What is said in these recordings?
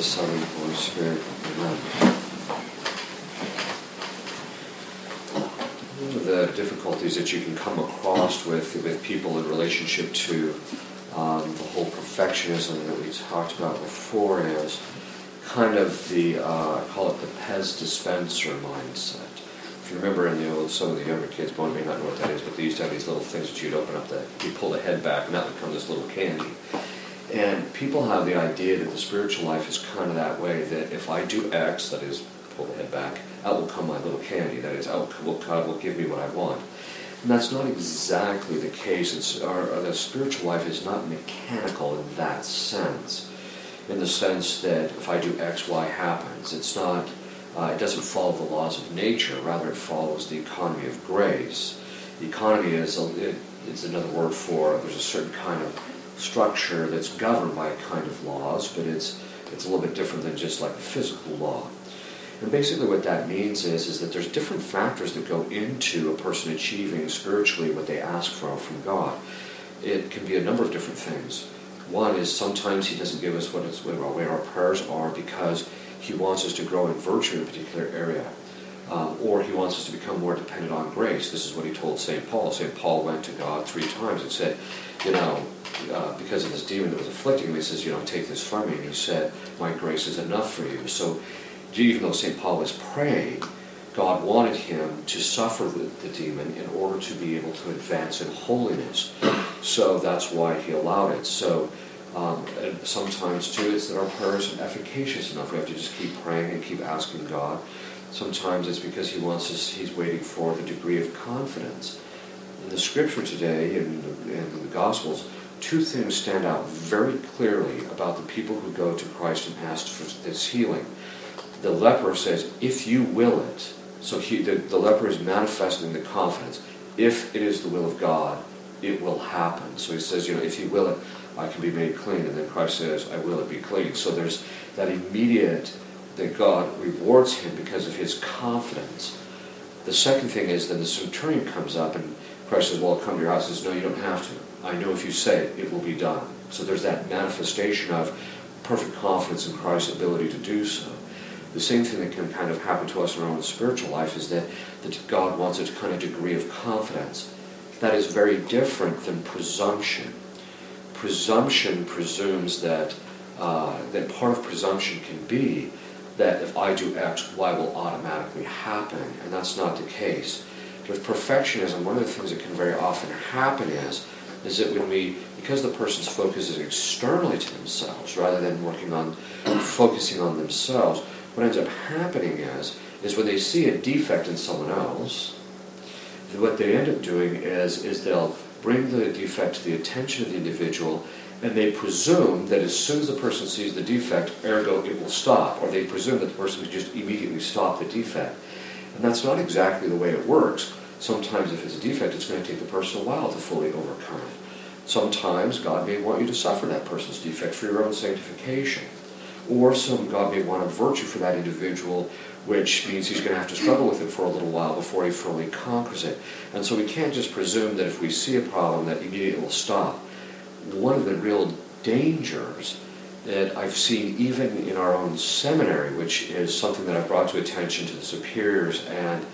the Son, and the Holy Spirit. Amen. One of the difficulties that you can come across with people in relationship to the whole perfectionism that we talked about before is kind of the, I call it the Pez dispenser mindset. If you remember in the old, some of the younger kids may not know what that is, but they used to have these little things that you'd open up, you'd pull the head back, and that would come this little candy. And people have the idea that the spiritual life is kind of that way, that if I do X, that is, pull the head back, out will come my little candy, that is, God will give me what I want. And that's not exactly the case. The spiritual life is not mechanical in that sense, in the sense that if I do X, Y happens. It's not, it doesn't follow the laws of nature, rather it follows the economy of grace. The economy is it's another word for, there's a certain kind of structure that's governed by a kind of laws, but it's a little bit different than just like a physical law. And basically what that means is that there's different factors that go into a person achieving spiritually what they ask for from God. It can be a number of different things. One is sometimes He doesn't give us what our prayers are because He wants us to grow in virtue in a particular area. Or He wants us to become more dependent on grace. This is what He told St. Paul. St. Paul went to God 3 times and said, because of this demon that was afflicting him, He says, take this from me. And He said, my grace is enough for you. So even though St. Paul was praying, God wanted him to suffer with the demon in order to be able to advance in holiness. So that's why He allowed it. So sometimes, too, it's that our prayers are efficacious enough. We have to just keep praying and keep asking God. Sometimes it's because He wants us, He's waiting for the degree of confidence. In the Scripture today, in the Gospels, 2 things stand out very clearly about the people who go to Christ and ask for this healing. The leper says, if you will it. So the leper is manifesting the confidence. If it is the will of God, it will happen. So he says, if you will it, I can be made clean. And then Christ says, I will it be clean. So there's that immediate, that God rewards him because of his confidence. The second thing is that the centurion comes up and Christ says, well, I'll come to your house. He says, no, you don't have to. I know if you say it, it will be done. So there's that manifestation of perfect confidence in Christ's ability to do so. The same thing that can kind of happen to us in our own spiritual life is that God wants a kind of degree of confidence. That is very different than presumption. Presumption presumes that part of presumption can be that if I do X, Y will automatically happen, and that's not the case. With perfectionism, one of the things that can very often happen is that because the person's focus is externally to themselves rather than focusing on themselves, what ends up happening is when they see a defect in someone else, what they end up doing is they'll bring the defect to the attention of the individual, and they presume that as soon as the person sees the defect, ergo it will stop, or they presume that the person can just immediately stop the defect. And that's not exactly the way it works. Sometimes if it's a defect, it's going to take the person a while to fully overcome it. Sometimes God may want you to suffer that person's defect for your own sanctification. Or God may want a virtue for that individual, which means he's going to have to struggle with it for a little while before he fully conquers it. And so we can't just presume that if we see a problem that immediately will stop. One of the real dangers that I've seen even in our own seminary, which is something that I've brought to attention to the superiors, and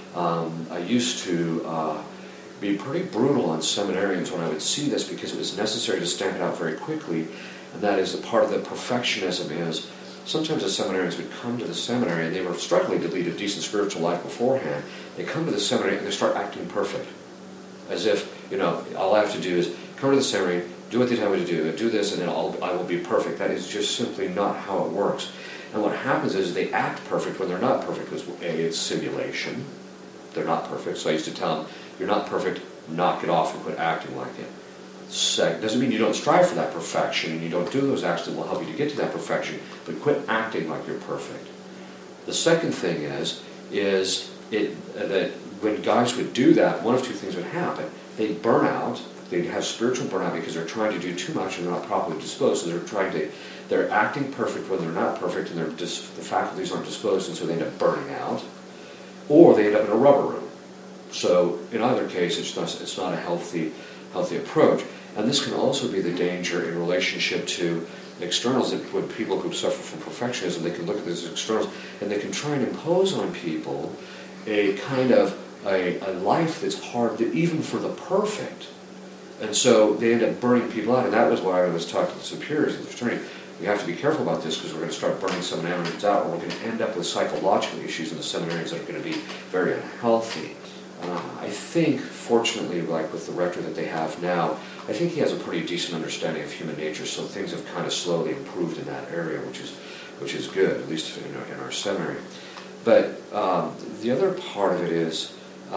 I used to be pretty brutal on seminarians when I would see this because it was necessary to stamp it out very quickly. And that is a part of the perfectionism is sometimes the seminarians would come to the seminary and they were struggling to lead a decent spiritual life beforehand. They come to the seminary and they start acting perfect. As if, all I have to do is come to the seminary, do what they tell me to do this, and then I will be perfect. That is just simply not how it works. And what happens is they act perfect when they're not perfect. Because it's simulation. They're not perfect. So I used to tell them, you're not perfect, knock it off and quit acting like it. Doesn't mean you don't strive for that perfection and you don't do those acts that will help you to get to that perfection, but quit acting like you're perfect. The second thing is that when guys would do that, one of 2 things would happen. They'd burn out. They'd have spiritual burnout because they're trying to do too much and they're not properly disposed. So they're acting perfect when they're not perfect, and the faculties aren't disposed, and so they end up burning out. Or they end up in a rubber room. So in either case, it's not a healthy approach. And this can also be the danger in relationship to externals, that when people who suffer from perfectionism, they can look at these externals and they can try and impose on people a kind of a life that's hard, even for the perfect. And so they end up burning people out, and that was why I was talking to the superiors of the fraternity. We have to be careful about this because we're going to start burning seminarians out, or we're going to end up with psychological issues in the seminarians that are going to be very unhealthy. I think, fortunately, like with the rector that they have now, I think he has a pretty decent understanding of human nature, so things have kind of slowly improved in that area, which is good, at least in our seminary. But the other part of it is,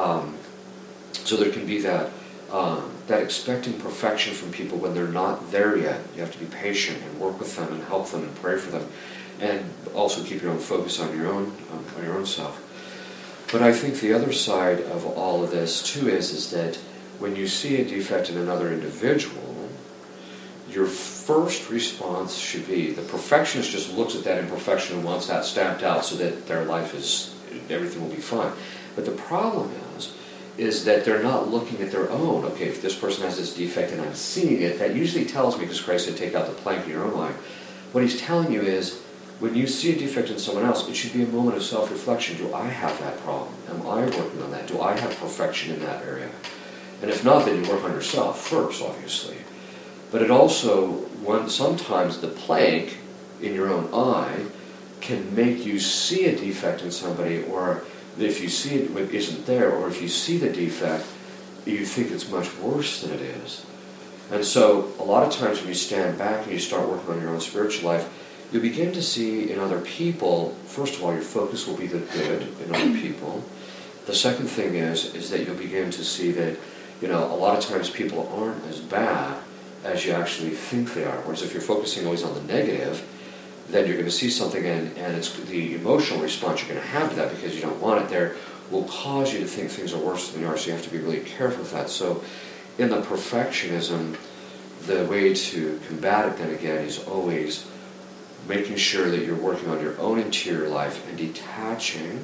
so there can be that expecting perfection from people when they're not there yet. You have to be patient and work with them and help them and pray for them, and also keep your own focus on your own self. But I think the other side of all of this too is that when you see a defect in another individual, your first response should be, the perfectionist just looks at that imperfection and wants that stamped out so that their life everything will be fine. But the problem is that they're not looking at their own. Okay, if this person has this defect and I'm seeing it, that usually tells me, because Christ said take out the plank in your own life. What he's telling you is, when you see a defect in someone else, it should be a moment of self-reflection. Do I have that problem? Am I working on that? Do I have perfection in that area? And if not, then you work on yourself first, obviously. But it also, sometimes the plank in your own eye can make you see a defect in somebody, or if you see it isn't there, or if you see the defect, you think it's much worse than it is. And so a lot of times when you stand back and you start working on your own spiritual life, you begin to see in other people, first of all, your focus will be the good in other people. The second thing is that you'll begin to see that, a lot of times people aren't as bad as you actually think they are. Whereas if you're focusing always on the negative, then you're going to see something, and it's the emotional response you're going to have to that, because you don't want it there, will cause you to think things are worse than they are. So you have to be really careful with that. So in the perfectionism, the way to combat it then again is always making sure that you're working on your own interior life and detaching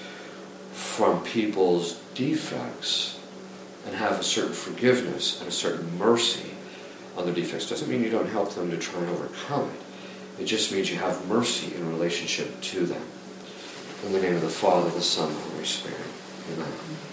from people's defects, and have a certain forgiveness and a certain mercy on their defects. Doesn't mean you don't help them to try and overcome it. It just means you have mercy in relationship to them. In the name of the Father, the Son, and the Holy Spirit. Amen.